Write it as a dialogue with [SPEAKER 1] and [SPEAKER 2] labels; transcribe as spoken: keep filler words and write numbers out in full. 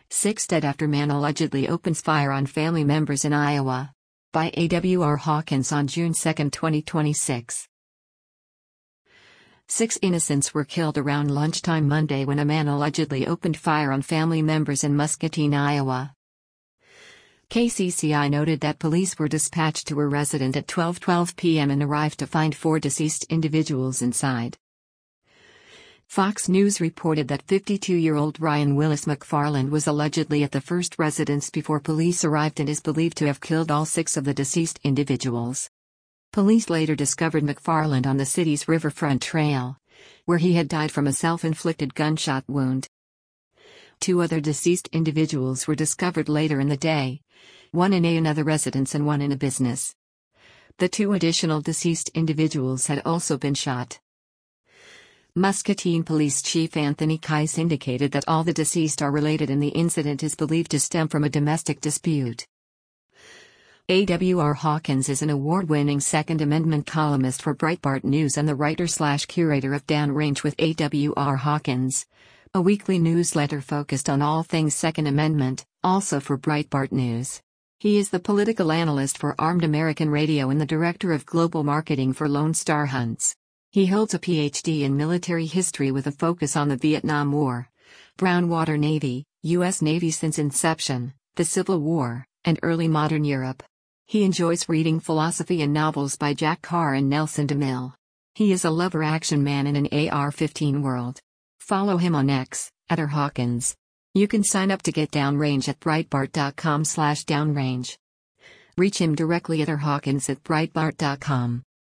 [SPEAKER 1] Six dead after man allegedly opens fire on family members in Iowa. By A W R Hawkins on June second, twenty twenty-six. Six innocents were killed around lunchtime Monday when a man allegedly opened fire on family members in Muscatine, Iowa. K C C I noted that police were dispatched to a residence at twelve twelve p m and arrived to find four deceased individuals inside. Fox News reported that fifty-two-year-old Ryan Willis McFarland was allegedly at the first residence before police arrived and is believed to have killed all six of the deceased individuals. Police later discovered McFarland on the city's Riverfront Trail, where he had died from a self-inflicted gunshot wound. Two other deceased individuals were discovered later in the day, one in a another residence and one in a business. The two additional deceased individuals had also been shot. Muscatine Police Chief Anthony Kise indicated that all the deceased are related and the incident is believed to stem from a domestic dispute. A W R Hawkins is an award-winning Second Amendment columnist for Breitbart News and the writer-slash-curator of Downrange with A W R Hawkins, a weekly newsletter focused on all things Second Amendment, also for Breitbart News. He is the political analyst for Armed American Radio and the director of global marketing for Lone Star Hunts. He holds a P H D in military history with a focus on the Vietnam War, Brown Water Navy, U S Navy since inception, the Civil War, and early modern Europe. He enjoys reading philosophy and novels by Jack Carr and Nelson DeMille. He is a lover action man in an A R fifteen world. Follow him on X, at R Hawkins. You can sign up to get Downrange at breitbart dot com slash downrange. Reach him directly at R Hawkins at breitbart dot com.